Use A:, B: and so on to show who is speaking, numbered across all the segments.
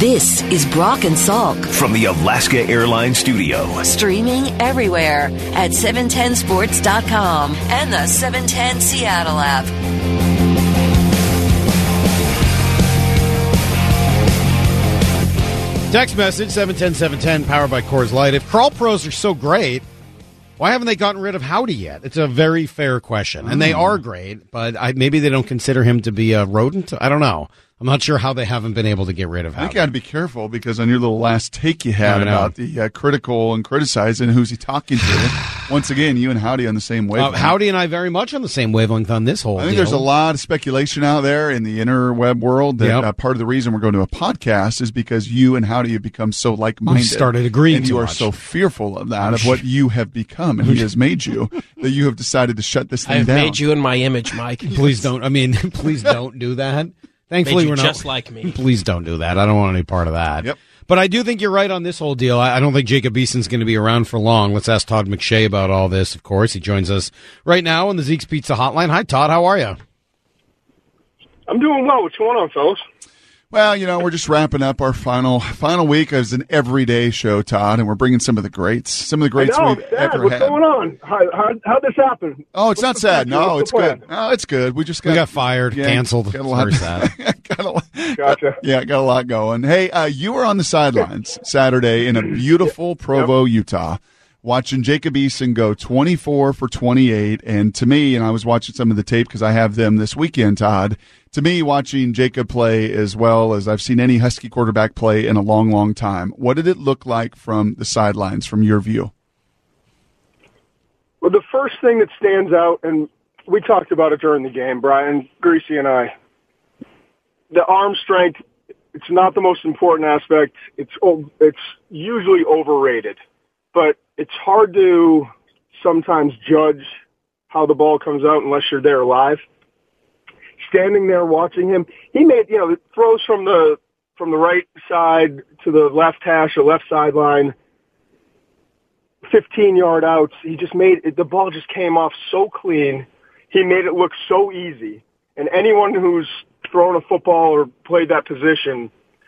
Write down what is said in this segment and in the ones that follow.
A: This is Brock and Salk
B: from the Alaska Airlines Studio.
A: Streaming everywhere at 710sports.com and the 710 Seattle app.
C: Text message 710-710, powered by Coors Light. If Crawl Pros are so great, why haven't they gotten rid of Howdy yet? It's a very fair question. And they are great, but maybe they don't consider him to be a rodent. I don't know. I'm not sure how they haven't been able to get rid of Howdy.
D: I think you got to be careful because on your little last take you had about the critical and criticizing, who's he talking to? Once again, you and Howdy on the same wavelength.
C: Howdy and I very much on the same wavelength on this whole
D: I think
C: deal.
D: there's a lot of speculation out there in the interweb world that part of the reason we're going to a podcast is because you and Howdy have become so like-minded.
C: We started agreeing
D: and you are so fearful of that, of what you have become and he has made you, that you have decided to shut this thing down.
E: I've made you in my image, Mike.
C: Please don't. Please don't do that. Thankfully, we're not
E: just like me.
C: Please don't do that. I don't want any part of that.
D: Yep.
C: But I do think you're right on this whole deal. I don't think Jacob Eason's going to be around for long. Let's ask Todd McShay about all this, of course. He joins us right now on the Zeke's Pizza Hotline. Hi, Todd. How are you?
F: I'm doing well. What's going on, fellas?
D: Well, we're just wrapping up our final week as an everyday show, Todd, and we're bringing some of the greats we've ever had.
F: What's going on? How'd this happen?
D: Oh, it's not sad. No, it's good. No, it's good. We got
C: fired, canceled.
D: Got a lot.
F: Gotcha.
D: Yeah, got a lot going. Hey, you were on the sidelines Saturday in a beautiful Provo, Utah, watching Jacob Eason go 24 for 28, and to me, and I was watching some of the tape because I have them this weekend, Todd. To me, watching Jacob play as well as I've seen any Husky quarterback play in a long, long time, what did it look like from the sidelines, from your view?
F: Well, the first thing that stands out, and we talked about it during the game, Brian, Greasy, and I, the arm strength, it's not the most important aspect. It's usually overrated, but it's hard to sometimes judge how the ball comes out unless you're there live. Standing there watching him, he made throws from the right side to the left hash or left sideline, 15-yard outs. He just made it, the ball just came off so clean. He made it look so easy. And anyone who's thrown a football or played that position,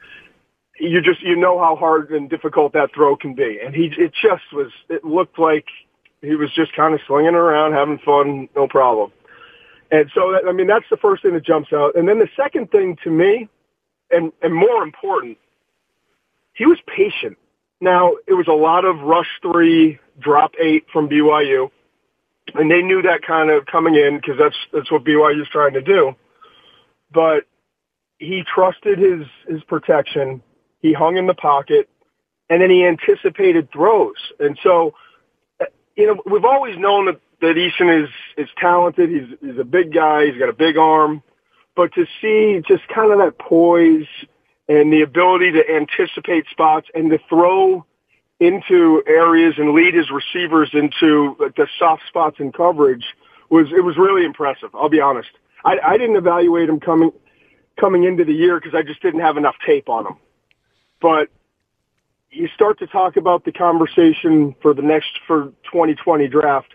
F: you know how hard and difficult that throw can be. And it looked like he was just kind of slinging around, having fun, no problem. And so, that's the first thing that jumps out. And then the second thing to me, and more important, he was patient. Now, it was a lot of rush 3, drop 8 from BYU, and they knew that kind of coming in because that's what BYU is trying to do. But he trusted his protection. He hung in the pocket, and then he anticipated throws. And so, we've always known that Eason is talented. He's a big guy. He's got a big arm. But to see just kind of that poise and the ability to anticipate spots and to throw into areas and lead his receivers into the soft spots in coverage was really impressive. I'll be honest. I didn't evaluate him coming into the year because I just didn't have enough tape on him. But you start to talk about the conversation for 2020 draft.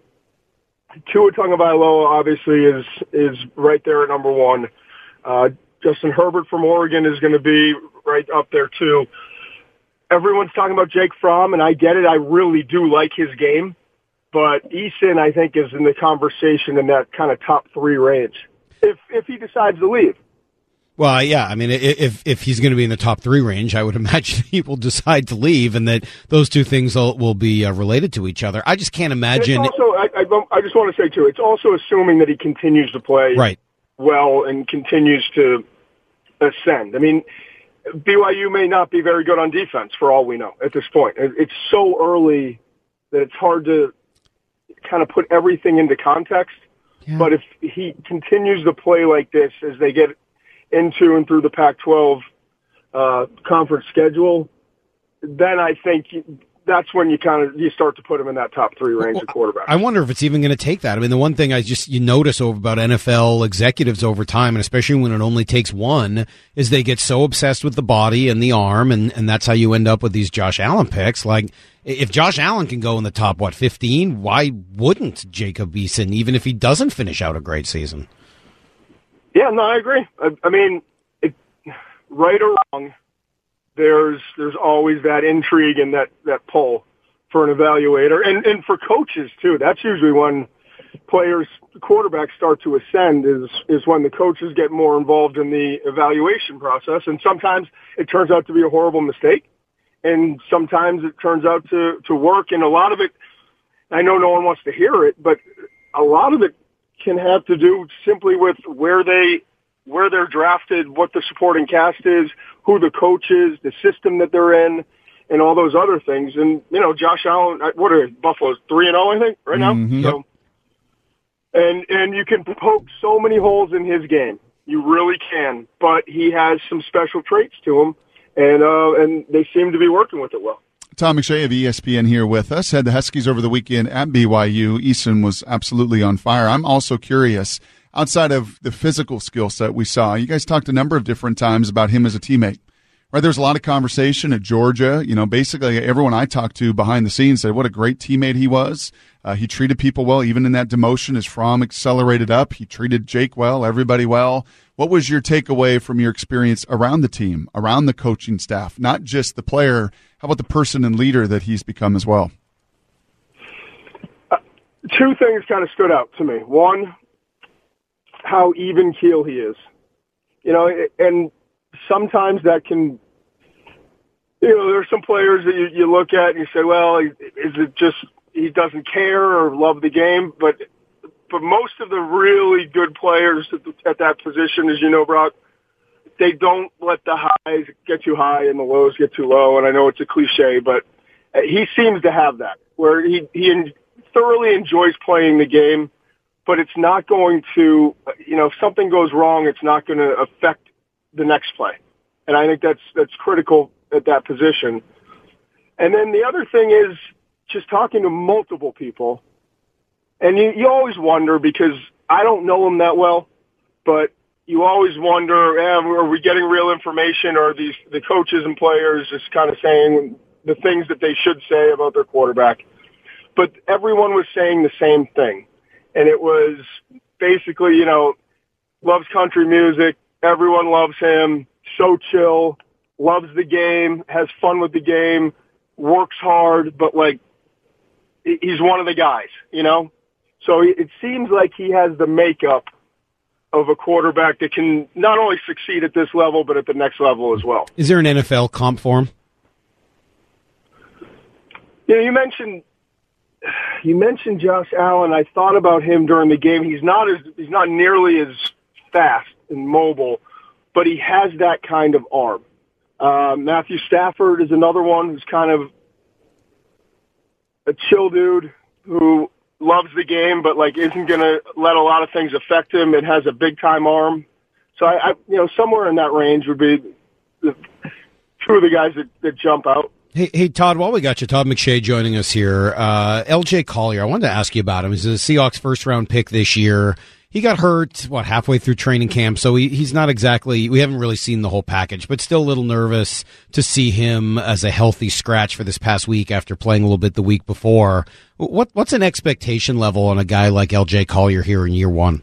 F: Tua Tagovailoa obviously is right there at number 1. Justin Herbert from Oregon is going to be right up there too. Everyone's talking about Jake Fromm, and I get it. I really do like his game, but Eason I think is in the conversation in that kind of top 3 range if he decides to leave.
C: Well, yeah, if he's going to be in the top 3 range, I would imagine he will decide to leave, and that those two things will be related to each other. I just can't imagine.
F: It's also, I just want to say too, it's also assuming that he continues to play well and continues to ascend. BYU may not be very good on defense for all we know at this point. It's so early that it's hard to kind of put everything into context. Yeah. But if he continues to play like this as they get into and through the Pac-12 conference schedule, then I think that's when you start to put him in that top 3 range of quarterbacks.
C: I wonder if it's even going to take that. The one thing you notice about NFL executives over time, and especially when it only takes one, is they get so obsessed with the body and the arm, and that's how you end up with these Josh Allen picks. Like, if Josh Allen can go in the top, 15, why wouldn't Jacob Eason, even if he doesn't finish out a great season?
F: Yeah, no, I agree. Right or wrong, there's always that intrigue and that pull for an evaluator and for coaches too. That's usually when quarterbacks start to ascend is when the coaches get more involved in the evaluation process. And sometimes it turns out to be a horrible mistake. And sometimes it turns out to work. And a lot of it, I know no one wants to hear it, but a lot of it can have to do simply with where they're drafted, what the supporting cast is, who the coach is, the system that they're in, and all those other things. And, Josh Allen, what are Buffalo's 3-0, I think, right now?
D: Mm-hmm.
F: So, and you can poke so many holes in his game. You really can. But he has some special traits to him, and they seem to be working with it well.
D: Tom McShay of ESPN here with us. Had the Huskies over the weekend at BYU. Easton was absolutely on fire. I'm also curious, outside of the physical skill set we saw, you guys talked a number of different times about him as a teammate. Right, there's a lot of conversation at Georgia. Basically everyone I talked to behind the scenes said what a great teammate he was. He treated people well, even in that demotion as Fromm accelerated up. He treated Jake well, everybody well. What was your takeaway from your experience around the team, around the coaching staff, not just the player? How about the person and leader that he's become as well?
F: Two things kind of stood out to me. One, how even keel he is. And sometimes that can, there's some players that you look at and you say, well, is it just he doesn't care or love the game? But most of the really good players at that position, as you know, Brock, they don't let the highs get too high and the lows get too low. And I know it's a cliche, but he seems to have that, where he thoroughly enjoys playing the game, but it's not going to, if something goes wrong, it's not going to affect the next play. And I think that's critical at that position. And then the other thing is just talking to multiple people. And you always wonder, because I don't know him that well, but you always wonder, are we getting real information, or are the coaches and players just kind of saying the things that they should say about their quarterback? But everyone was saying the same thing. And it was basically, loves country music. Everyone loves him. So chill, loves the game, has fun with the game, works hard, but he's one of the guys, So it seems like he has the makeup of a quarterback that can not only succeed at this level, but at the next level as well.
C: Is there an NFL comp for him?
F: You mentioned Josh Allen. I thought about him during the game. He's not nearly as fast and mobile, but he has that kind of arm. Matthew Stafford is another one who's kind of a chill dude who loves the game, but isn't going to let a lot of things affect him and has a big time arm. So I somewhere in that range would be two of the guys that jump out.
C: Hey, Todd, while we got you, Todd McShay joining us here. LJ Collier, I wanted to ask you about him. He's a Seahawks first-round pick this year. He got hurt, halfway through training camp, so he's not exactly, we haven't really seen the whole package, but still a little nervous to see him as a healthy scratch for this past week after playing a little bit the week before. What's an expectation level on a guy like LJ Collier here in year one?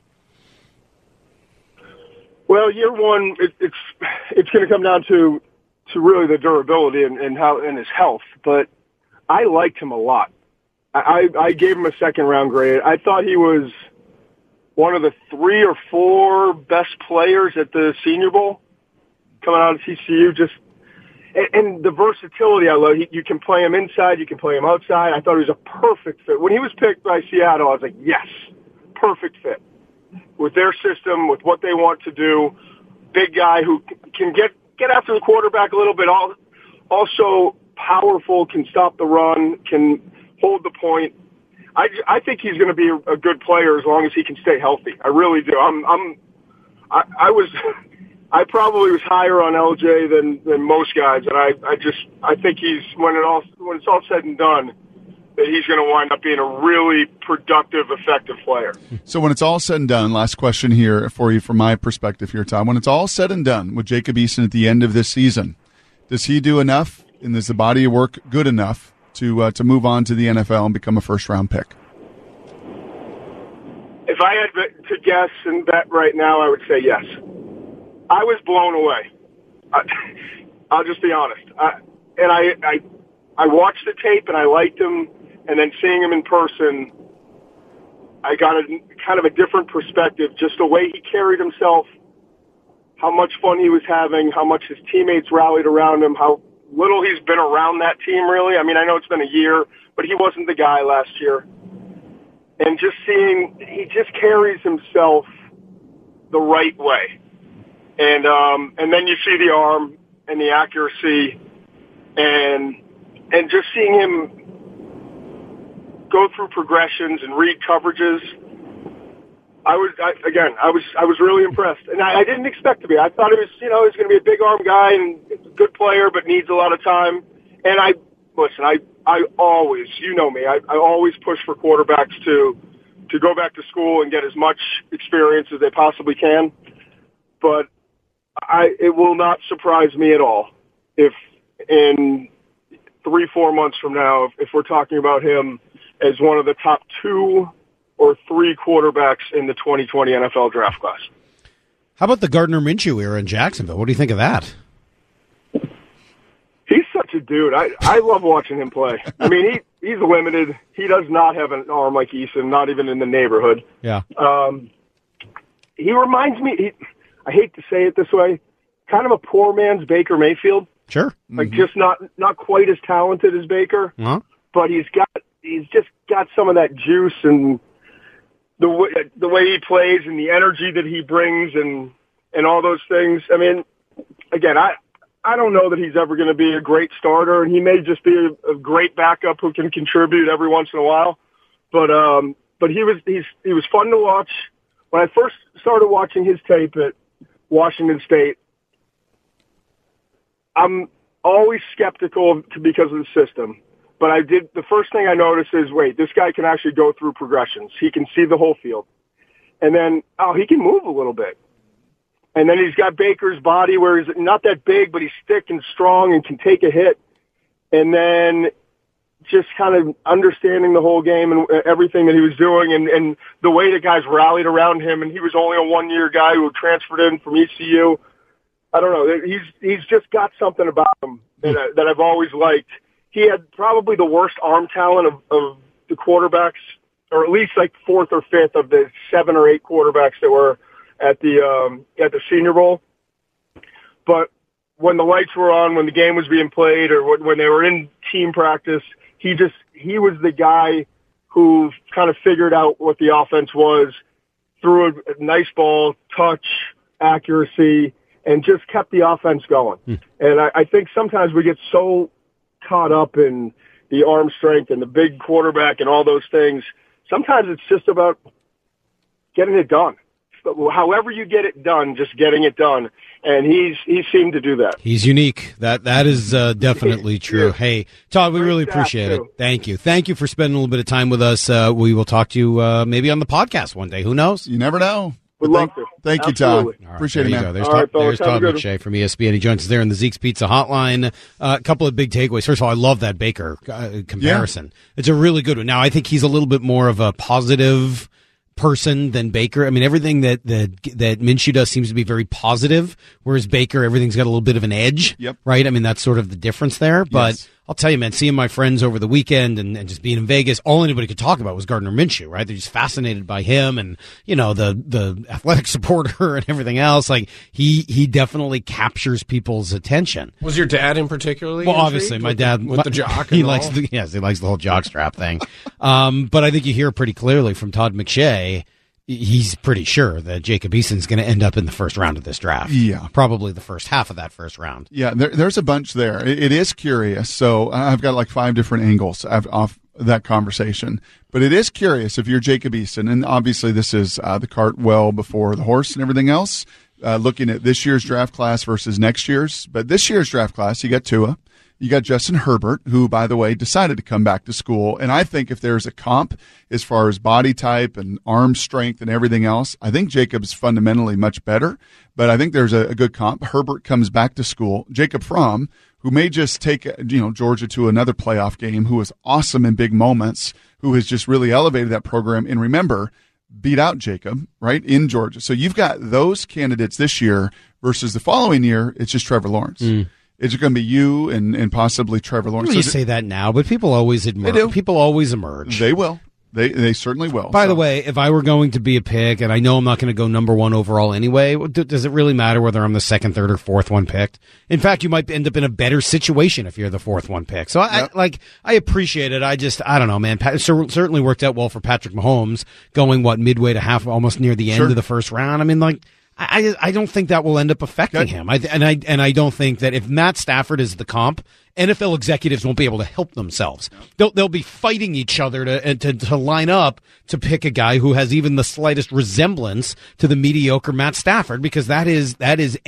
F: Well, year one, it's going to come down to really the durability and his health, but I liked him a lot. I gave him a second-round grade. I thought he was one of the 3 or 4 best players at the Senior Bowl coming out of TCU. And the versatility I love. You can play him inside, you can play him outside. I thought he was a perfect fit. When he was picked by Seattle, I was like, yes, perfect fit. With their system, with what they want to do, big guy who can get after the quarterback a little bit, also powerful, can stop the run, can hold the point. I think he's going to be a good player as long as he can stay healthy. I really do. I probably was higher on LJ than most guys, and I think he's when it's all said and done, that he's going to wind up being a really productive, effective player.
D: So when it's all said and done, last question here for you from my perspective here, Tom. When it's all said and done with Jacob Eason at the end of this season, does he do enough, and is the body of work good enough to move on to the NFL and become a first-round pick?
F: If I had to guess and bet right now, I would say yes. I was blown away. I'll just be honest. I watched the tape and I liked him, and then seeing him in person, I got kind of a different perspective, just the way he carried himself, how much fun he was having, how much his teammates rallied around him, how little he's been around that team, really. I mean, I know it's been a year, but he wasn't the guy last year. And just seeing, he just carries himself the right way. And then you see the arm and the accuracy and just seeing him go through progressions and read coverages. I was really impressed, and I didn't expect to be. I thought he was going to be a big arm guy and a good player, but needs a lot of time. And I always, you know me, I always push for quarterbacks to go back to school and get as much experience as they possibly can. But it will not surprise me at all if in 3-4 months from now, if we're talking about him as one of the top 2 or 3 quarterbacks in the 2020 NFL draft class.
C: How about the Gardner Minshew era in Jacksonville? What do you think of that?
F: He's such a dude. I love watching him play. I mean, he's limited. He does not have an arm like Eason, not even in the neighborhood.
C: Yeah.
F: He reminds me, I hate to say it this way, kind of a poor man's Baker Mayfield.
C: Sure.
F: Like just not quite as talented as Baker, but he's just got some of that juice and the way he plays and the energy that he brings and all those things. I mean, again, I don't know that he's ever going to be a great starter, and he may just be a great backup who can contribute every once in a while. But he was fun to watch. When I first started watching his tape at Washington State, I'm always skeptical because of the system. But the first thing I noticed is, wait, this guy can actually go through progressions. He can see the whole field. And then, he can move a little bit. And then he's got Baker's body where he's not that big, but he's thick and strong and can take a hit. And then just kind of understanding the whole game and everything that he was doing and the way the guys rallied around him. And he was only a 1-year guy who transferred in from ECU. I don't know. He's just got something about him that I've always liked. He had probably the worst arm talent of the quarterbacks, or at least like 4th or 5th of the 7 or 8 quarterbacks that were at the Senior Bowl. But when the lights were on, when the game was being played, or when they were in team practice, he was the guy who kind of figured out what the offense was, threw a nice ball, touch, accuracy, and just kept the offense going. And I think sometimes we get so caught up in the arm strength and the big quarterback and all those things. Sometimes it's just about getting it done. However you get it done, just getting it done. And he seemed to do that.
C: He's unique. That is definitely true. Hey, Todd, we really appreciate it. Thank you. Thank you for spending a little bit of time with us. We will talk to you maybe on the podcast one day. Who knows?
D: You never know.
F: Would love to.
D: Thank you, Todd.
F: Right,
D: appreciate it, man.
C: There's Todd McShay from ESPN. He joins us there in the Zeke's Pizza Hotline. A couple of big takeaways. First of all, I love that Baker comparison. Yeah. It's a really good one. Now, I think he's a little bit more of a positive person than Baker. I mean, everything that Minshew does seems to be very positive, whereas Baker, everything's got a little bit of an edge.
D: Yep.
C: Right? I mean, that's sort of the difference there. But yes. I'll tell you, man, seeing my friends over the weekend and just being in Vegas, all anybody could talk about was Gardner Minshew, right? They're just fascinated by him and, the athletic supporter and everything else. Like, he definitely captures people's attention.
E: Was your dad in particularly?
C: Well, obviously, my dad
E: with the jock.
C: He likes the whole jock strap thing. But I think you hear pretty clearly from Todd McShay. He's pretty sure that Jacob Eason's going to end up in the first round of this draft.
D: Yeah.
C: Probably the first half of that first round.
D: Yeah, there's a bunch there. It is curious. So I've got like 5 different angles off that conversation. But it is curious if you're Jacob Eason, and obviously this is the cart well before the horse and everything else, looking at this year's draft class versus next year's. But this year's draft class, you got Tua. You got Justin Herbert, who, by the way, decided to come back to school. And I think if there's a comp as far as body type and arm strength and everything else, I think Jacob's fundamentally much better. But I think there's a good comp. Herbert comes back to school. Jacob Fromm, who may just take Georgia to another playoff game, who was awesome in big moments, who has just really elevated that program. And remember, beat out Jacob, right, in Georgia. So you've got those candidates this year versus the following year, it's just Trevor Lawrence. It's going to be you and possibly Trevor Lawrence.
C: You say that now, but people always emerge.
D: They do.
C: People always emerge.
D: They will. They certainly will.
C: By the way, if I were going to be a pick, and I know I'm not going to go number one overall anyway, does it really matter whether I'm the second, third, or fourth one picked? In fact, you might end up in a better situation if you're the fourth one picked. So I appreciate it. I don't know, man. It certainly worked out well for Patrick Mahomes going midway to half, almost near the end of the first round. I mean, I don't think that will end up affecting him. I don't think that if Matt Stafford is the comp, NFL executives won't be able to help themselves. They'll be fighting each other to line up to pick a guy who has even the slightest resemblance to the mediocre Matt Stafford, because that is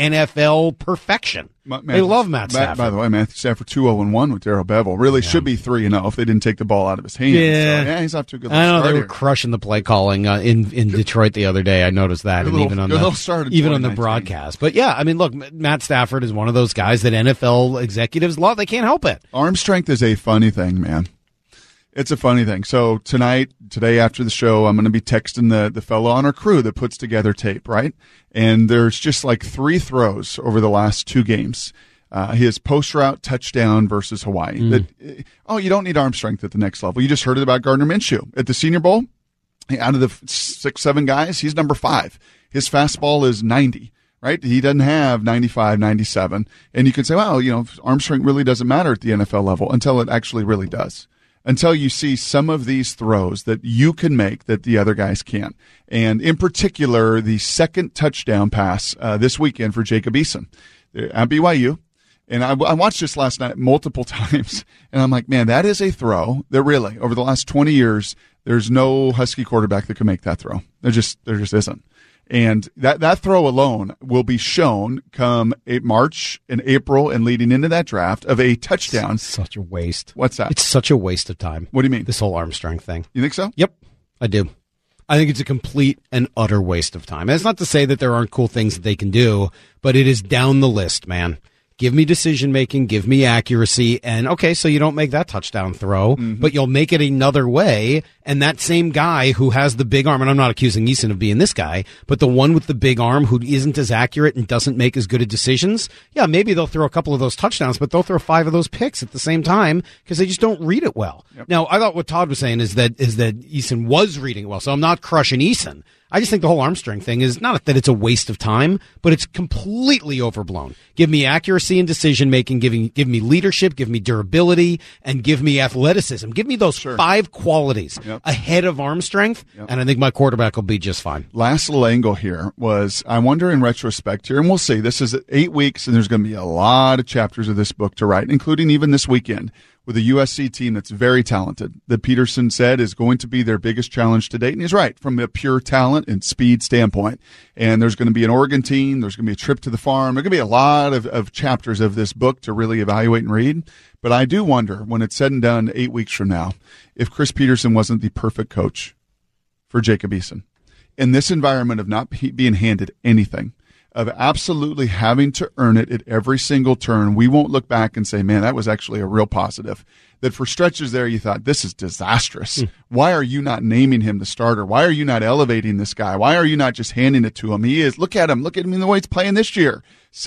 C: NFL perfection. They love Matt Stafford.
D: By the way, Matthew Stafford 2-0-1 with Darrell Bevel. Really should be 3-0 if they didn't take the ball out of his hands.
C: Yeah,
D: so, he's off to a good
C: I know
D: start
C: they were
D: here.
C: crushing the play calling in Detroit the other day. I noticed that, and even on the broadcast. But yeah, I mean, look, Matt Stafford is one of those guys that NFL executives love. They can't help it.
D: Arm strength is a funny thing, man. It's a funny thing. So today after the show, I'm going to be texting the fellow on our crew that puts together tape, right? And there's just like 3 throws over the last 2 games. His post route touchdown versus Hawaii. You don't need arm strength at the next level. You just heard it about Gardner Minshew at the Senior Bowl. Out of the 6-7 guys, he's number 5. His fastball is 90. Right? He doesn't have 95, 97. And you can say, well, arm strength really doesn't matter at the NFL level, until it actually really does. Until you see some of these throws that you can make that the other guys can't. And in particular, the second touchdown pass this weekend for Jacob Eason at BYU. And I watched this last night multiple times, and I'm like, man, that is a throw that really, over the last 20 years, there's no Husky quarterback that can make that throw. There just isn't. And that throw alone will be shown come March and April and leading into that draft of a touchdown.
C: It's such a waste.
D: What's that?
C: It's such a waste of time.
D: What do you mean?
C: This whole arm strength thing.
D: You think so?
C: Yep, I do. I think it's a complete and utter waste of time. And it's not to say that there aren't cool things that they can do, but it is down the list, man. Give me decision-making, give me accuracy, and okay, so you don't make that touchdown throw, but you'll make it another way, and that same guy who has the big arm, and I'm not accusing Eason of being this guy, but the one with the big arm who isn't as accurate and doesn't make as good of decisions, yeah, maybe they'll throw a couple of those touchdowns, but they'll throw 5 of those picks at the same time because they just don't read it well. Yep. Now, I thought what Todd was saying is that Eason was reading it well, so I'm not crushing Eason. I just think the whole arm strength thing is not that it's a waste of time, but it's completely overblown. Give me accuracy and decision making, give me leadership, give me durability, and give me athleticism. Give me those 5 qualities ahead of arm strength, and I think my quarterback will be just fine.
D: Last little angle here was, I wonder in retrospect here, and we'll see, this is 8 weeks, and there's going to be a lot of chapters of this book to write, including even this weekend, with a USC team that's very talented, that Peterson said is going to be their biggest challenge to date. And he's right, from a pure talent and speed standpoint. And there's going to be an Oregon team. There's going to be a trip to the farm. There's going to be a lot of chapters of this book to really evaluate and read. But I do wonder, when it's said and done 8 weeks from now, if Chris Peterson wasn't the perfect coach for Jacob Eason. In this environment of not being handed anything, of absolutely having to earn it at every single turn, we won't look back and say, man, that was actually a real positive. That for stretches there you thought, this is disastrous. Why are you not naming him the starter? Why are you not elevating this guy? Why are you not just handing it to him? He is. Look at him in the way he's playing this year.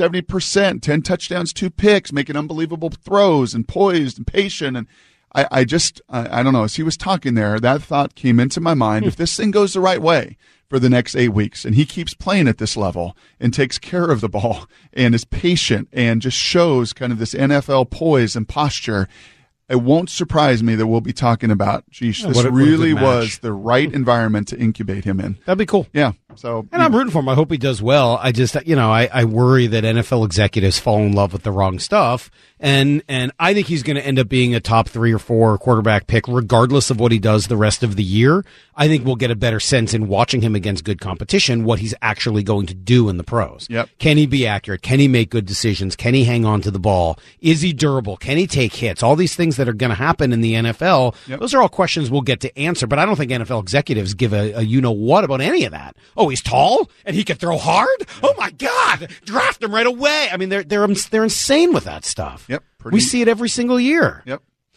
D: 70%, 10 touchdowns, 2 picks, making unbelievable throws and poised and patient. And I don't know. As he was talking there, that thought came into my mind. If this thing goes the right way for the next 8 weeks, and he keeps playing at this level and takes care of the ball and is patient and just shows kind of this NFL poise and posture, it won't surprise me that we'll be talking about, geez, this really was the right environment to incubate him in.
C: That'd be cool.
D: Yeah. So,
C: and I'm rooting for him. I hope he does well. I just, I worry that NFL executives fall in love with the wrong stuff. And I think he's going to end up being a top 3 or 4 quarterback pick, regardless of what he does the rest of the year. I think we'll get a better sense in watching him against good competition, what he's actually going to do in the pros.
D: Yep.
C: Can he be accurate? Can he make good decisions? Can he hang on to the ball? Is he durable? Can he take hits? All these things that are going to happen in the NFL, those are all questions we'll get to answer, but I don't think NFL executives give a you-know-what about any of that. Oh, he's tall and he can throw hard? Oh, my God. Draft him right away. I mean, they're insane with that stuff.
D: Yep.
C: We see it every single year.
D: Yep.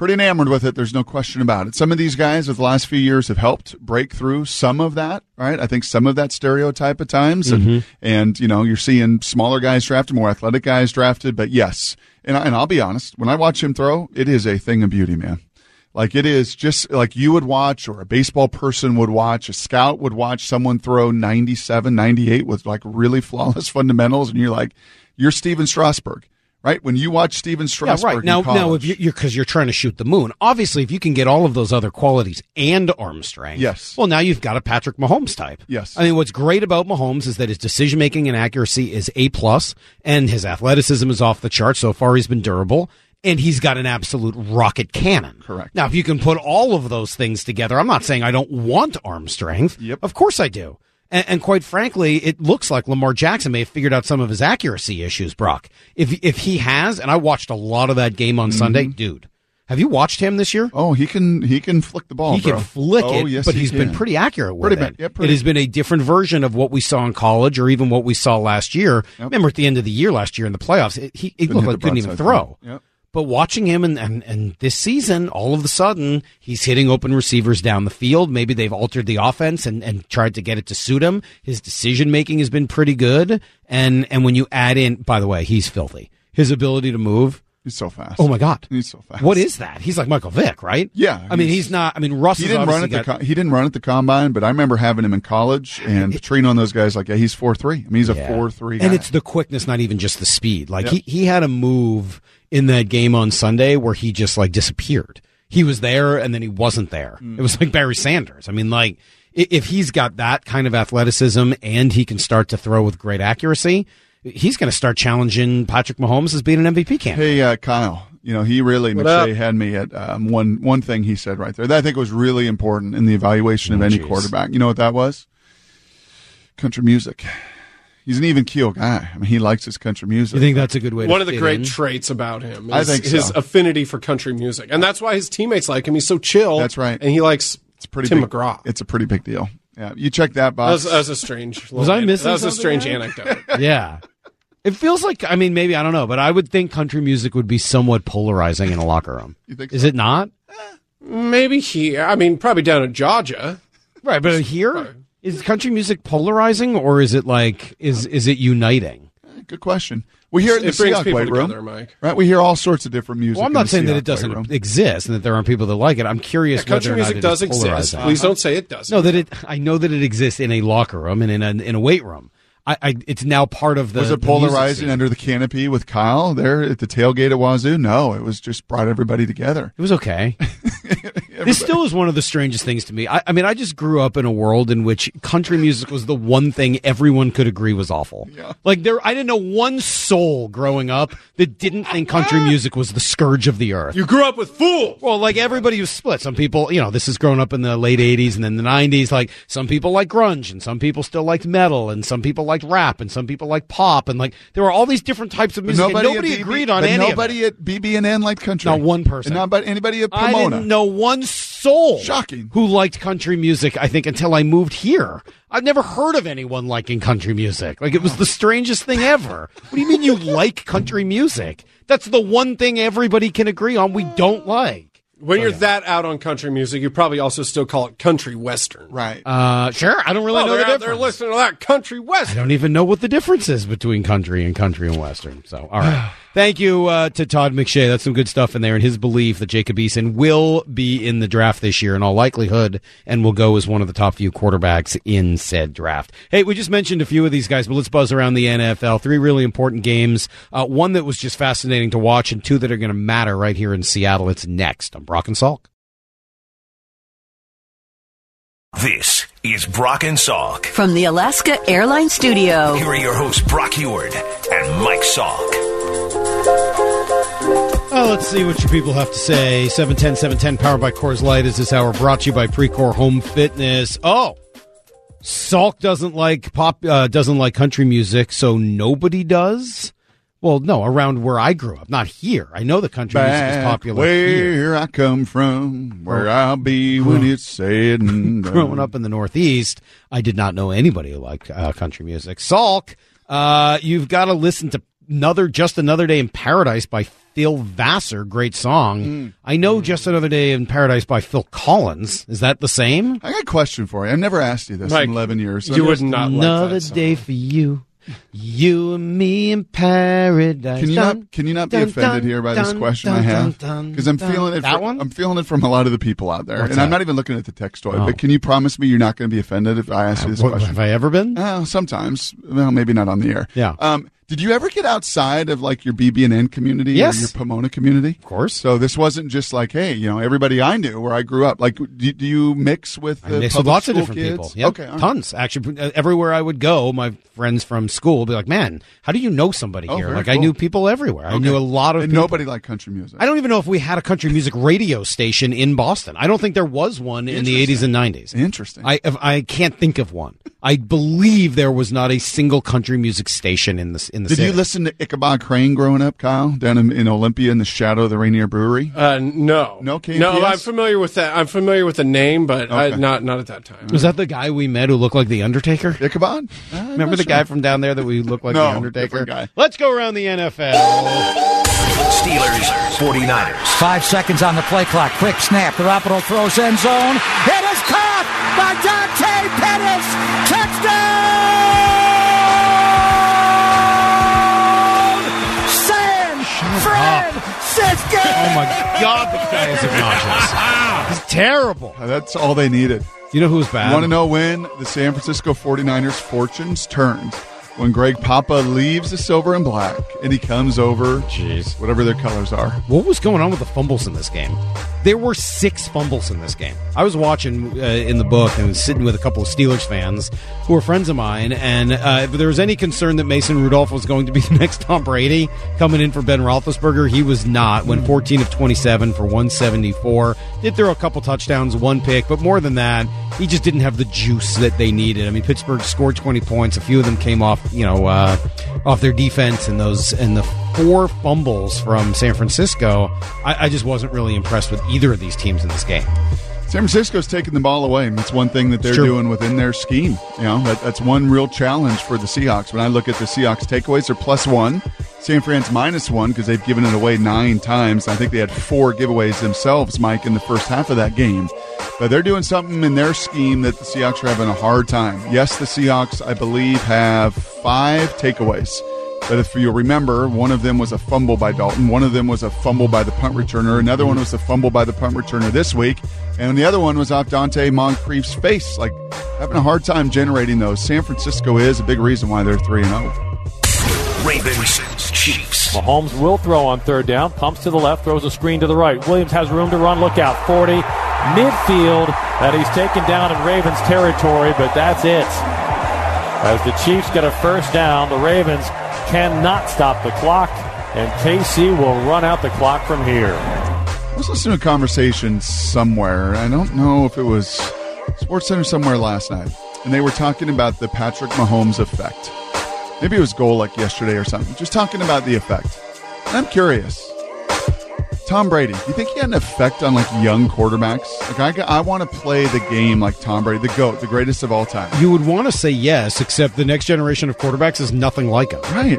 D: Pretty enamored with it. There's no question about it. Some of these guys of the last few years have helped break through some of that, right? I think some of that stereotype at times. And you're seeing smaller guys drafted, more athletic guys drafted. But yes, and I'll be honest, when I watch him throw, it is a thing of beauty, man. Like it is just like you would watch, or a baseball person would watch, a scout would watch someone throw 97, 98 with like really flawless fundamentals. And you're like, you're Steven Strasburg. Right? When you watch Steven Strasburg
C: Now,
D: college,
C: if because you're trying to shoot the moon, obviously, if you can get all of those other qualities and arm strength,
D: yes.
C: Well, now you've got a Patrick Mahomes type.
D: Yes.
C: I mean, what's great about Mahomes is that his decision making and accuracy is A+, and his athleticism is off the chart. So far, he's been durable, and he's got an absolute rocket cannon.
D: Correct.
C: Now, if you can put all of those things together, I'm not saying I don't want arm strength.
D: Yep.
C: Of course I do. And quite frankly, it looks like Lamar Jackson may have figured out some of his accuracy issues, Brock. If he has, and I watched a lot of that game on Sunday, dude, have you watched him this year?
D: Oh, he can flick the ball.
C: He can flick it,
D: yes,
C: but he's been pretty accurate with it.
D: Yeah,
C: it has been a different version of what we saw in college, or even what we saw last year. Yep. Remember at the end of the year last year in the playoffs, he looked like he couldn't even throw.
D: Yep.
C: But watching him and this season, all of a sudden, he's hitting open receivers down the field. Maybe they've altered the offense and tried to get it to suit him. His decision-making has been pretty good. And when you add in, by the way, he's filthy. His ability to move.
D: He's so fast.
C: Oh, my God.
D: He's so fast.
C: What is that? He's like Michael Vick, right?
D: Yeah.
C: I mean, he's not. I mean, Russ
D: he didn't run at the combine, but I remember having him in college and treating on those guys like, yeah, he's 4'3". I mean, he's a 4'3" guy.
C: And it's the quickness, not even just the speed. Like, he had a move in that game on Sunday where he just like disappeared. He was there and then he wasn't there. It was like Barry Sanders. I mean, like, if he's got that kind of athleticism and he can start to throw with great accuracy, he's going to start challenging Patrick Mahomes as being an MVP candidate.
D: Hey, Kyle, he really, McShay had me at one thing he said right there that I think was really important in the evaluation of any quarterback. You know what that was? Country music. He's an even keel guy. I mean, he likes his country music.
C: You think that's a good way to
E: One of the great
C: in?
E: traits about him is
D: I think
E: his
D: so.
E: affinity for country music. And that's why his teammates like him. He's so chill.
D: That's right.
E: And he likes Tim McGraw.
D: It's a pretty big deal. Yeah, you check that box.
E: That was a strange
C: Was I missing
E: That was a
C: something
E: strange
C: there?
E: anecdote.
C: Yeah. It feels like, I mean, maybe, I don't know, but I would think country music would be somewhat polarizing in a locker room.
D: You think
C: Is
D: so?
C: it not?
E: Maybe here. I mean, probably down in Georgia.
C: Right, but here, is country music polarizing, or is it like, is it uniting?
D: Good question. We hear it in the
E: It brings
D: Seahawks
E: people
D: weight room,
E: together, Mike.
D: right? We hear all sorts of different music.
C: Well, I'm
D: in
C: not
D: the
C: saying that
D: Seahawks
C: it
D: weight room.
C: doesn't exist and that there aren't people that like it. I'm curious whether
E: Country
C: or not
E: music
C: it
E: does
C: is
E: exist.
C: polarizing.
E: Please don't say it doesn't.
C: No, I know that it exists in a locker room and in a weight room. It's now part of the.
D: Was it
C: the music
D: polarizing
C: scene.
D: under the canopy with Kyle there at the tailgate at Wazoo? No, it was just brought everybody together.
C: It was okay. This still is one of the strangest things to me. I mean, I just grew up in a world in which country music was the one thing everyone could agree was awful.
D: Yeah.
C: Like I didn't know one soul growing up that didn't think country music was the scourge of the earth.
E: You grew up with fools.
C: Well, like everybody was split. Some people, this is growing up in the late 80s and then the 90s. Like some people like grunge and some people still liked metal and some people liked rap and some people like pop and like there were all these different types of music and nobody agreed on any of it.
D: Nobody at BB&N liked country.
C: Not one person.
D: And not anybody at Pomona.
C: I didn't know one soul.
D: Shocking.
C: Who liked country music, I think, until I moved here. I've never heard of anyone liking country music. Like, it was the strangest thing ever. What do you mean you like country music? That's the one thing everybody can agree on we don't like.
E: When you're that out on country music, you probably also still call it country western.
D: Right.
C: Sure. I don't really know the
E: they're out
C: difference.
E: there listening to that country
C: I
E: western.
C: don't even know what the difference is between country and western. So, all right. Thank you to Todd McShay. That's some good stuff in there, and his belief that Jacob Eason will be in the draft this year in all likelihood and will go as one of the top few quarterbacks in said draft. Hey, we just mentioned a few of these guys, but let's buzz around the NFL. 3 really important games. One that was just fascinating to watch and 2 that are going to matter right here in Seattle. It's next on Brock and Salk.
B: This is Brock and Salk.
A: From the Alaska Airlines Studio.
B: Here are your hosts, Brock Heward and Mike Salk.
C: Well, let's see what you people have to say. 710-710, powered by Coors Light, is this hour brought to you by Precor Home Fitness. Oh, Salk doesn't like country music, so nobody does? Well, no, around where I grew up, not here. I know the country music is popular
D: where
C: here.
D: I come from, where I'll be when it's said and done.
C: Growing up in the Northeast, I did not know anybody who liked country music. Salk, you've got to listen to Just Another Day in Paradise by Phil Vassar, great song. I know Just Another Day in Paradise by Phil Collins. Is that the same?
D: I got a question for you. I've never asked you this
E: Mike,
D: in 11 years.
E: You would not like
C: Another
E: that song.
C: day for you. You and me in paradise.
D: Can you not be offended here by this question I have? Because I'm feeling it. I'm feeling it from a lot of the people out there, and I'm not even looking at the text toy. But can you promise me you're not going to be offended if I ask you this question?
C: Have I ever been?
D: Sometimes. Well, maybe not on the air.
C: Yeah.
D: Did you ever get outside of like your BB&N community
C: Yes.
D: or your Pomona community?
C: Of course.
D: So this wasn't just like, hey, everybody I knew where I grew up. Like, do you mix with the
C: I mix
D: public
C: with lots of
D: school
C: different
D: kids?
C: people. Yep.
D: Okay, all right.
C: Tons. Actually, everywhere I would go, my friends from school would be like, man, how do you know somebody here?
D: very
C: Like, I
D: cool.
C: knew people everywhere. I
D: Okay.
C: knew a lot of
D: And
C: people.
D: nobody liked country music.
C: I don't even know if we had a country music radio station in Boston. I don't think there was one in the 80s and 90s.
D: Interesting.
C: I can't think of one. I believe there was not a single country music station in the
D: Did
C: city.
D: you listen to Ichabod Crane growing up, Kyle, down in Olympia in the shadow of the Rainier Brewery?
E: No.
D: No KMPS?
E: No, I'm familiar with that. I'm familiar with the name, but
D: Okay.
E: not at that time.
C: Was that the guy we met who looked like the Undertaker?
D: Ichabod?
C: Remember the guy from down there that we looked like
D: No,
C: the Undertaker?
D: different guy.
C: Let's go around the NFL.
B: Steelers, 49ers.
G: 5 seconds on the play clock. Quick snap. Garoppolo throws end zone. It is caught by Dante Pettis. Touchdown! San Francisco!
C: Oh my God, the guy is obnoxious. He's terrible.
D: That's all they needed.
C: You know who's bad?
D: Want to know when the San Francisco 49ers fortunes turned? When Greg Papa leaves the silver and black and he comes over, whatever their colors are.
C: What was going on with the fumbles in this game? There were 6 fumbles in this game. I was watching in the book and was sitting with a couple of Steelers fans who were friends of mine, and if there was any concern that Mason Rudolph was going to be the next Tom Brady coming in for Ben Roethlisberger, he was not. Went 14 of 27 for 174. Did throw a couple touchdowns, 1 pick, but more than that, he just didn't have the juice that they needed. I mean, Pittsburgh scored 20 points. A few of them came off their defense, and the 4 fumbles from San Francisco. I just wasn't really impressed with either of these teams in this game.
D: San Francisco's taking the ball away, and that's one thing that they're doing within their scheme. That's one real challenge for the Seahawks. When I look at the Seahawks takeaways, they're +1. San Fran's -1 because they've given it away 9 times. I think they had 4 giveaways themselves, Mike, in the first half of that game. But they're doing something in their scheme that the Seahawks are having a hard time. Yes, the Seahawks, I believe, have 5 takeaways. But if you'll remember, one of them was a fumble by Dalton. One of them was a fumble by the punt returner. Another one was a fumble by the punt returner this week. And the other one was off Dante Moncrief's face. Like, having a hard time generating those. San Francisco is a big reason why they're 3-0.
B: Ravens, Chiefs.
H: Mahomes will throw on 3rd down. Pumps to the left, throws a screen to the right. Williams has room to run. Look out, 40. Midfield that he's taken down in Ravens territory, but that's it. As the Chiefs get a first down, the Ravens cannot stop the clock, and KC will run out the clock from here.
D: I was listening to a conversation somewhere. I don't know if it was SportsCenter somewhere last night, and they were talking about the Patrick Mahomes effect. Maybe it was Golick yesterday or something. Just talking about the effect. And I'm curious. Tom Brady, do you think he had an effect on like young quarterbacks? Like I want to play the game like Tom Brady, the GOAT, the greatest of all time.
C: You would want to say yes, except the next generation of quarterbacks is nothing like him.
D: Right.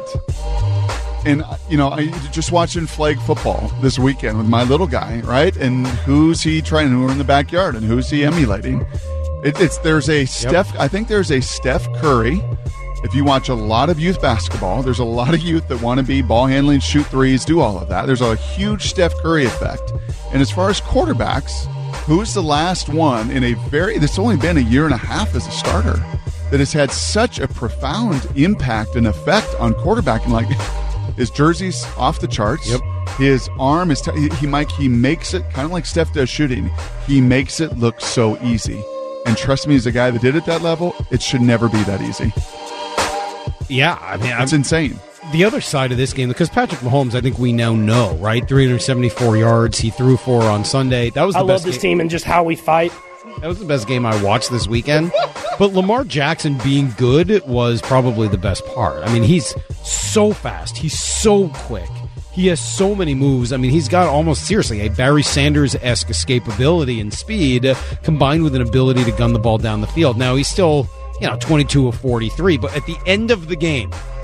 D: And, I just watching flag football this weekend with my little guy, right? And who's he trying to, who are in the backyard, and who's he emulating? There's a Steph, I think there's a Steph Curry. If you watch a lot of youth basketball, there's a lot of youth that want to be ball handling, shoot threes, do all of that. There's a huge Steph Curry effect. And as far as quarterbacks, who's the last one in that's only been a year and a half as a starter that has had such a profound impact and effect on quarterbacking? Like, his jersey's off the charts.
C: Yep.
D: His arm is, he makes it kind of like Steph does shooting. He makes it look so easy. And trust me, as a guy that did it that level, it should never be that easy.
C: Yeah, I mean,
D: it's insane.
C: The other side of this game, because Patrick Mahomes, I think we now know, right? 374 yards. He threw 4 on Sunday. That was the best.
I: I love this team and just how we fight.
C: That was the best game I watched this weekend. But Lamar Jackson being good was probably the best part. I mean, he's so fast. He's so quick. He has so many moves. I mean, he's got almost, seriously, a Barry Sanders-esque escapability and speed combined with an ability to gun the ball down the field. Now, he's still, 22 of 43. But at the end of the game,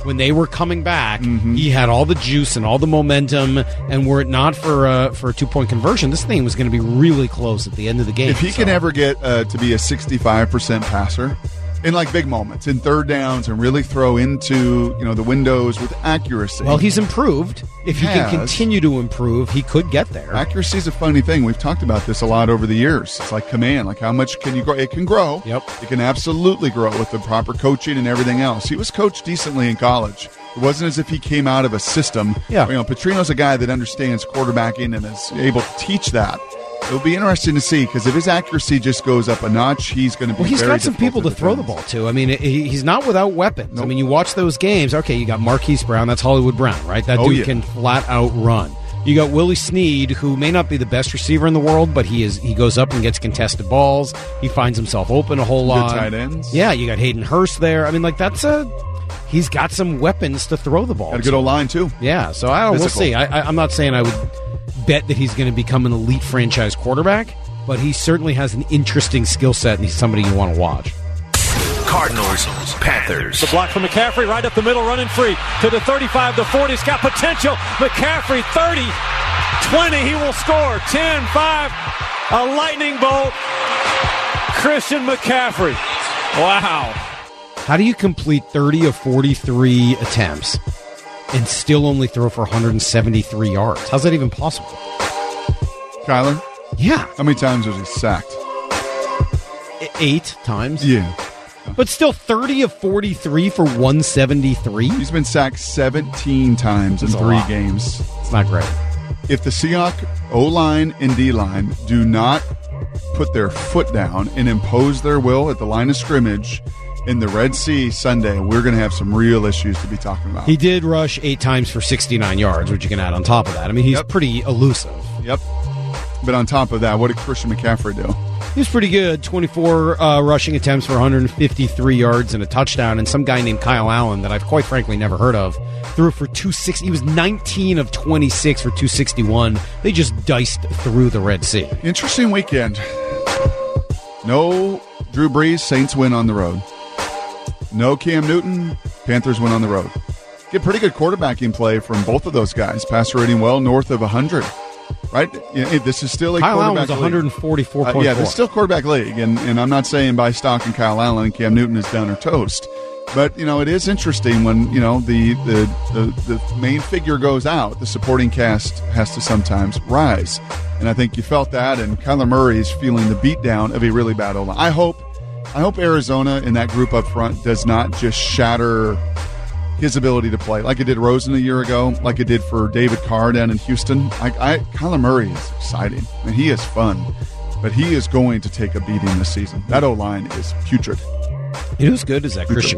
C: when they were coming back, he had all the juice and all the momentum, and were it not for a 2-point conversion, this thing was going to be really close at the end of the game.
D: If he can ever get to be a 65% passer in like big moments, in third downs, and really throw into the windows with accuracy.
C: Well, he's improved. If he can continue to improve, he could get there.
D: Accuracy is a funny thing. We've talked about this a lot over the years. It's like command. Like how much can you grow? It can grow.
C: Yep.
D: It can absolutely grow with the proper coaching and everything else. He was coached decently in college. It wasn't as if he came out of a system.
C: Yeah.
D: Petrino's a guy that understands quarterbacking and is able to teach that. It'll be interesting to see, because if his accuracy just goes up a notch, he's going to be
C: he's
D: very
C: got some people to throw the ball to. I mean, he's not without weapons.
D: Nope.
C: I mean, you watch those games. Okay, you got Marquise Brown. That's Hollywood Brown, right? That dude can flat out run. You got Willie Snead, who may not be the best receiver in the world, but he goes up and gets contested balls. He finds himself open a whole lot.
D: Good tight ends.
C: Yeah, you got Hayden Hurst there. I mean, like he's got some weapons to throw the ball.
D: Got a good O-line too.
C: Yeah, so we'll see. I'm not saying I would bet that he's going to become an elite franchise quarterback, but he certainly has an interesting skill set, and he's somebody you want to watch.
B: Cardinals, Panthers.
H: The block from McCaffrey right up the middle, running free to the 35, the 40. He's got potential. McCaffrey, 30, 20. He will score. 10, 5. A lightning bolt. Christian McCaffrey. Wow.
C: How do you complete 30 of 43 attempts and still only throw for 173 yards? How's that even possible?
D: Kyler?
C: Yeah.
D: How many times was he sacked?
C: 8 times.
D: Yeah.
C: But still 30 of 43 for 173?
D: He's been sacked 17 times in 3 games.
C: It's not great.
D: If the Seahawks O-line and D-line do not put their foot down and impose their will at the line of scrimmage in the Red Sea Sunday, we're going to have some real issues to be talking about.
C: He did rush 8 times for 69 yards, which you can add on top of that. I mean, he's pretty elusive.
D: Yep. But on top of that, what did Christian McCaffrey do?
C: He was pretty good. 24 rushing attempts for 153 yards and a touchdown. And some guy named Kyle Allen that I've quite frankly never heard of threw for 260. He was 19 of 26 for 261. They just diced through the Red Sea.
D: Interesting weekend. No Drew Brees, Saints win on the road. No Cam Newton, Panthers win on the road. Get pretty good quarterbacking play from both of those guys. Passer rating well north of 100. Right? This is still a
C: Kyle
D: quarterback
C: Allen was 144.4.
D: Yeah, this is still quarterback league. And I'm not saying buy stock in Kyle Allen and Cam Newton is down or toast. But, it is interesting when, the main figure goes out. The supporting cast has to sometimes rise. And I think you felt that, and Kyler Murray is feeling the beatdown of a really bad O-line. I hope Arizona in that group up front does not just shatter his ability to play like it did Rosen a year ago, like it did for David Carr down in Houston. Kyler Murray is exciting, and he is fun, but he is going to take a beating this season. That O-line is putrid.
C: Who's good is that Christian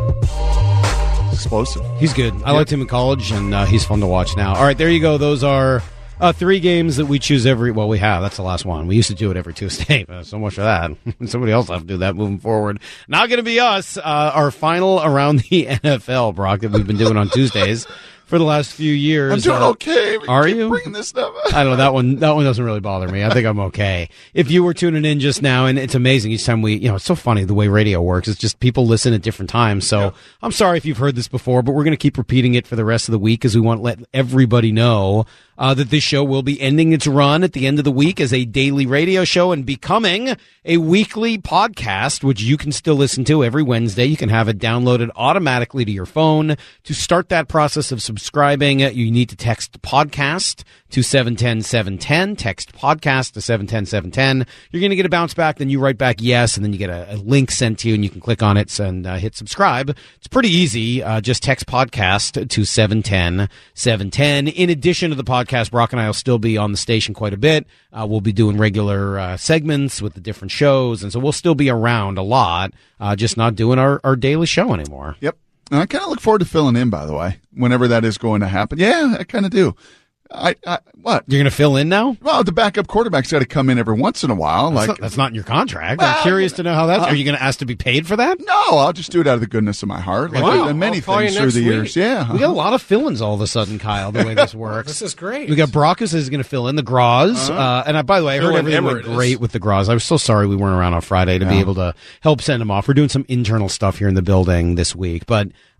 C: Kirk.
D: Explosive.
C: He's good. I liked him in college, and he's fun to watch now. All right, there you go. Those are 3 games that we choose we have. That's the last one. We used to do it every Tuesday. So much for that. Somebody else will have to do that moving forward. Not going to be us. Our final around the NFL, Brock, that we've been doing on Tuesdays for the last few years.
D: I'm doing okay.
C: Are you
D: bringing this stuff up?
C: I don't know. That one doesn't really bother me. I think I'm okay. If you were tuning in just now, and it's amazing each time it's so funny the way radio works. It's just people listen at different times. So I'm sorry if you've heard this before, but we're going to keep repeating it for the rest of the week because we want to let everybody know that this show will be ending its run at the end of the week as a daily radio show and becoming a weekly podcast, which you can still listen to every Wednesday. You can have it downloaded automatically to your phone. To start that process of subscribing, you need to text podcast to 710-710. Text podcast to 710-710. You're going to get a bounce back, then you write back yes, and then you get a link sent to you, and you can click on it and hit subscribe. It's pretty easy. Just text podcast to 710-710. In addition to the podcast, Brock and I will still be on the station quite a bit. We'll be doing regular segments with the different shows, and so we'll still be around a lot, just not doing our daily show anymore.
D: Yep. And I kind of look forward to filling in, by the way, whenever that is going to happen. Yeah, I kind of do. What?
C: You're going to fill in now?
D: Well, the backup quarterback's got to come in every once in a while.
C: That's not in your contract. I'm curious to know how that's. Are you going to ask to be paid for that?
D: No, I'll just do it out of the goodness of my heart. Many things through the years. Yeah.
C: We got a lot of fill-ins all of a sudden, Kyle, the way this works.
E: This is great.
C: We got Brockus is going to fill in the Graz. By the way, I heard everything went great with the Graz. I was so sorry we weren't around on Friday to be able to help send him off. We're doing some internal stuff here in the building this week, but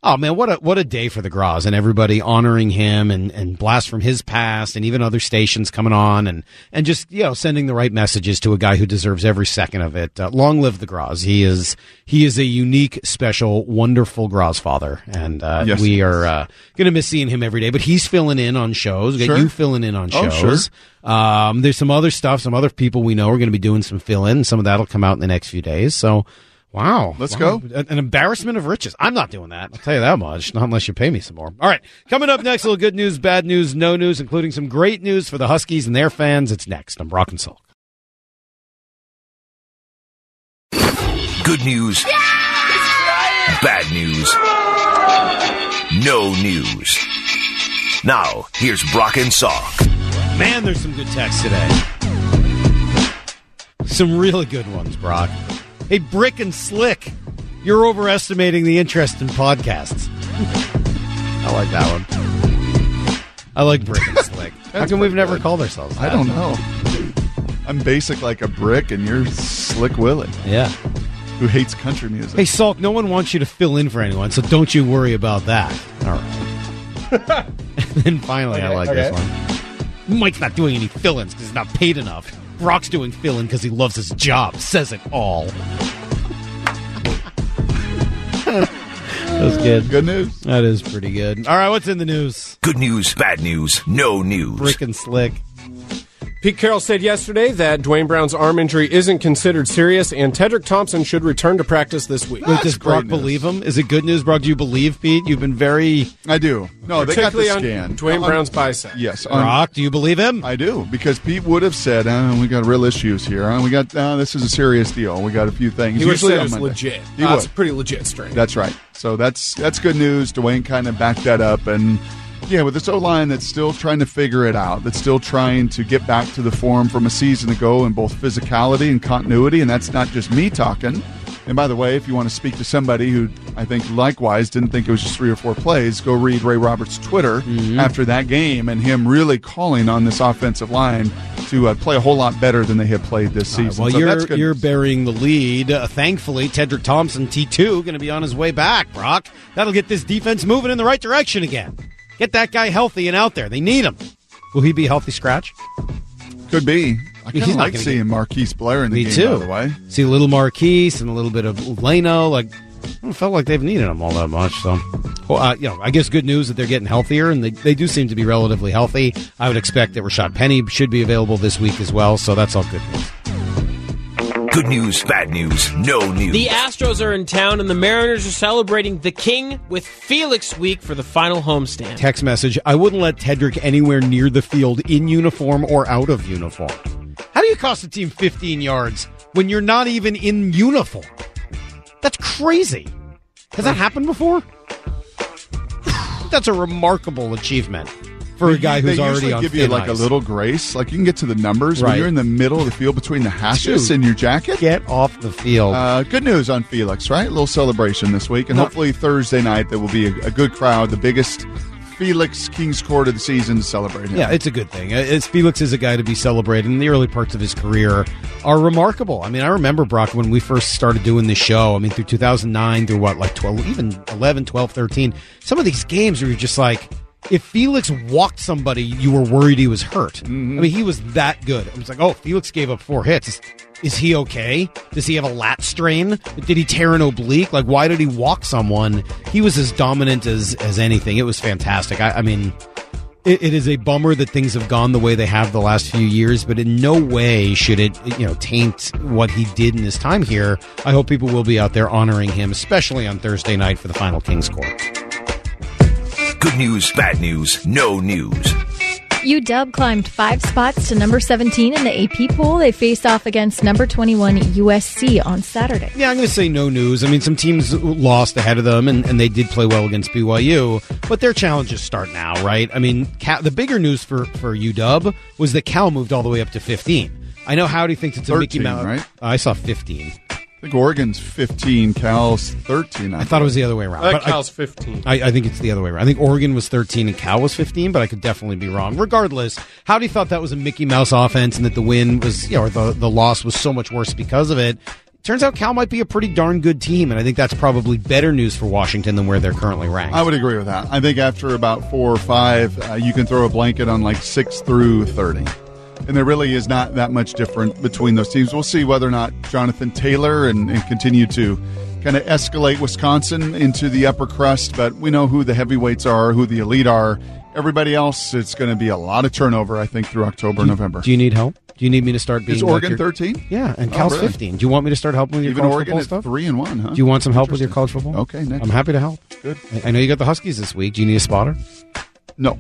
C: Oh man, what a day for the Graz and everybody honoring him and blast from his past and even other stations coming on and just, sending the right messages to a guy who deserves every second of it. Long live the Graz. He is a unique, special, wonderful Graz father. And,
D: Yes,
C: we are, going to miss seeing him every day, but he's filling in on shows. We got you filling in on shows.
D: Sure.
C: There's some other stuff. Some other people we know are going to be doing some fill in. Some of that'll come out in the next few days. So, wow.
D: Let's go.
C: An embarrassment of riches. I'm not doing that. I'll tell you that much. Not unless you pay me some more. All right. Coming up next, a little good news, bad news, no news, including some great news for the Huskies and their fans. It's next on Brock and Salk.
B: Good news. Bad news. No news. Now, here's Brock and Salk.
C: Man, there's some good texts today. Some really good ones, Brock. Hey, Brick and Slick, you're overestimating the interest in podcasts. I like that one. I like Brick and Slick. How come we've never called ourselves that?
D: I don't know. I'm basic like a brick, and you're Slick Willie.
C: Yeah.
D: Who hates country music.
C: Hey, Salk, no one wants you to fill in for anyone, so don't you worry about that. All right. And then finally, I like this one. Mike's not doing any fill-ins because he's not paid enough. Brock's doing fill-in because he loves his job. Says it all. That's good.
D: Good news.
C: That is pretty good. All right, what's in the news?
B: Good news, bad news, no news.
C: Brick and Slick.
E: Pete Carroll said yesterday that Dwayne Brown's arm injury isn't considered serious, and Tedrick Thompson should return to practice this week.
C: Wait, does Brock believe him? Is it good news, Brock? Do you believe, Pete? You've been very...
D: I do. No, they got the scan.
E: On Dwayne Brown's bicep.
D: Yes.
C: Brock, do you believe him?
D: I do, because Pete would have said, we got real issues here. We got this is a serious deal. We got a few things.
E: He would have said it was
D: Monday.
E: legit.
D: He would.
E: It's a pretty legit strain.
D: That's right. So that's good news. Dwayne kind of backed that up. And, yeah, with this O-line that's still trying to figure it out, that's still trying to get back to the form from a season ago in both physicality and continuity, and that's not just me talking. And by the way, if you want to speak to somebody who I think likewise didn't think it was just 3 or 4 plays, go read Ray Roberts' Twitter after that game and him really calling on this offensive line to play a whole lot better than they have played this season.
C: Well,
D: so
C: you're burying the lead. Thankfully, Tedrick Thompson, T2, going to be on his way back, Brock. That'll get this defense moving in the right direction again. Get that guy healthy and out there. They need him. Will he be a healthy scratch?
D: Could be. I kind of like seeing Marquise Blair in the game, by the way.
C: See a little Marquise and a little bit of Leno. I don't feel like they've needed him all that much. So, I guess good news that they're getting healthier, and they do seem to be relatively healthy. I would expect that Rashad Penny should be available this week as well, so that's all good news.
B: Good news, bad news, no news.
J: The Astros are in town, and the Mariners are celebrating the King with Felix Week for the final homestand.
C: Text message, I wouldn't let Tedrick anywhere near the field in uniform or out of uniform. How do you cost the team 15 yards when you're not even in uniform? That's crazy. Has that happened before? That's a remarkable achievement for a guy who's already on
D: give you
C: thin ice.
D: a little grace. Like you can get to the numbers when you're in the middle of the field between the hashes in your jacket.
C: Get off the field.
D: Good news on Felix, right? A little celebration this week, and hopefully Thursday night there will be a good crowd, the biggest Felix King's Court of the season to celebrate him.
C: Yeah, it's a good thing. Felix is a guy to be celebrated, and the early parts of his career are remarkable. I mean, I remember, Brock, when we first started doing this show, through 2009, through 12, even 11, 12, 13, some of these games where you're just like, if Felix walked somebody, you were worried he was hurt.
D: Mm-hmm.
C: He was that good. I was like, oh, Felix gave up 4 hits. Is he okay? Does he have a lat strain? Did he tear an oblique? Why did he walk someone? He was as dominant as anything. It was fantastic. It is a bummer that things have gone the way they have the last few years, but in no way should it taint what he did in his time here. I hope people will be out there honoring him, especially on Thursday night for the final King's Court.
B: Good news, bad news, no news.
K: UW climbed 5 spots to number 17 in the AP poll. They faced off against number 21 USC on Saturday.
C: Yeah, I'm going to say no news. Some teams lost ahead of them, and they did play well against BYU, but their challenges start now, right? The bigger news for UW was that Cal moved all the way up to 15. I know Howdy thinks it's a
D: 13,
C: Mickey Mouse.
D: Right?
C: I saw 15.
D: I think Oregon's 15, Cal's 13.
C: I thought it was the other way around.
E: I think Cal's 15.
C: I think it's the other way around. I think Oregon was 13 and Cal was 15, but I could definitely be wrong. Regardless, Howdy thought that was a Mickey Mouse offense and that the win was, or the loss was so much worse because of it. turns out Cal might be a pretty darn good team, and I think that's probably better news for Washington than where they're currently ranked.
D: I would agree with that. I think after about 4 or 5, you can throw a blanket on like 6 through 30. And there really is not that much different between those teams. We'll see whether or not Jonathan Taylor and continue to kind of escalate Wisconsin into the upper crust, but we know who the heavyweights are, who the elite are. Everybody else, it's going to be a lot of turnover, I think, through October, November.
C: Do you need help? Do you need me to start being?
D: Is Oregon 13?
C: Yeah, and Cal's 15. Do you want me to start helping with your
D: Even
C: college
D: Oregon
C: football
D: at
C: stuff?
D: 3-1, huh?
C: Do you want some help with your college football?
D: Okay, next.
C: I'm happy to help.
D: Good.
C: I know you got the Huskies this week. Do you need a spotter?
D: No.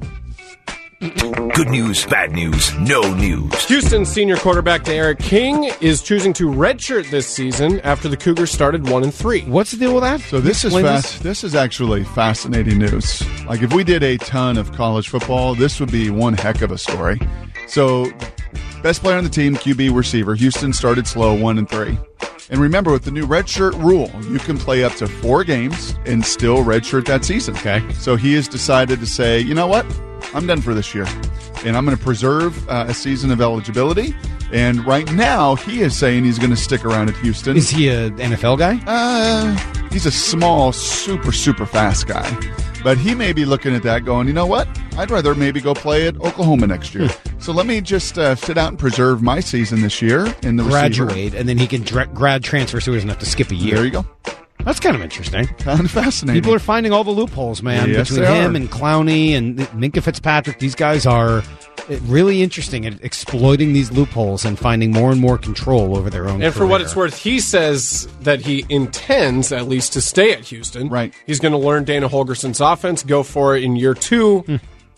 B: Good news, bad news, no news.
E: Houston senior quarterback D'Eriq King is choosing to redshirt this season after the Cougars started 1-3.
C: What's the deal with that?
D: So this is This is actually fascinating news. Like if we did a ton of college football, this would be one heck of a story. So best player on the team, QB receiver. Houston started slow, 1-3. And remember, with the new redshirt rule, you can play up to 4 games and still redshirt that season.
C: Okay.
D: So he has decided to say, you know what? I'm done for this year. And I'm going to preserve a season of eligibility. And right now, he is saying he's going to stick around at Houston.
C: Is he an NFL guy?
D: He's a small, super fast guy. But he may be looking at that going, you know what? I'd rather maybe go play at Oklahoma next year. So let me just sit out and preserve my season this year in the
C: graduate,
D: receiver.
C: and then he can grad transfer so he doesn't have to skip a year.
D: There you go.
C: That's kind of interesting.
D: Kind of fascinating.
C: People are finding all the loopholes, man.
D: Yes,
C: between
D: they
C: him
D: are.
C: and Clowney and Minkah Fitzpatrick. These guys are really interesting at exploiting these loopholes and finding more and more control over their own
E: And for what
C: career.
E: it's worth, he says that he intends at least to stay at Houston.
D: Right.
E: He's going to learn Dana Holgerson's offense, go for it in year 2.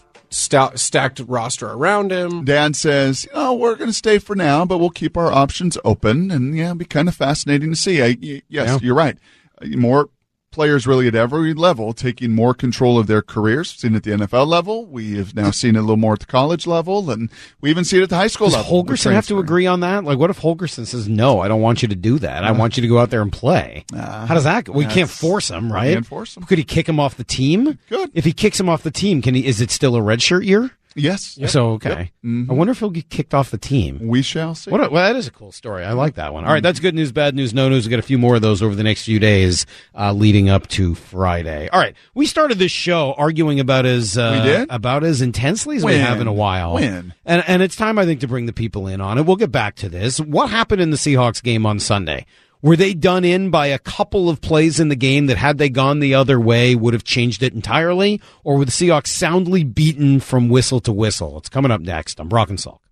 E: Stacked roster around him.
D: Dad says, we're going to stay for now, but we'll keep our options open. And, it'd be kind of fascinating to see. You're right. More players really at every level taking more control of their careers. We've seen it at the NFL level. We have now seen it a little more at the college level, and we even see it at the high school
C: Does
D: level.
C: Holgerson have to agree on that? Like, what if Holgerson says, no, I don't want you to do that. I want you to go out there and play. How does that go? We can't force him, right?
D: Can't force him.
C: Could he kick him off the team?
D: Good.
C: If he kicks him off the team, is it still a redshirt year?
D: Yes.
C: So, okay.
D: Yep.
C: I wonder if he'll get kicked off the team.
D: We shall see.
C: Well, that is a cool story. I like that one. All right, that's good news, bad news, no news. We've got a few more of those over the next few days leading up to Friday. All right, we started this show arguing about as intensely as we have in a while.
D: When?
C: And it's time, I think, to bring the people in on it. We'll get back to this. What happened in the Seahawks game on Sunday? Were they done in by a couple of plays in the game that, had they gone the other way, would have changed it entirely? Or were the Seahawks soundly beaten from whistle to whistle? It's coming up next on Brock and Salk.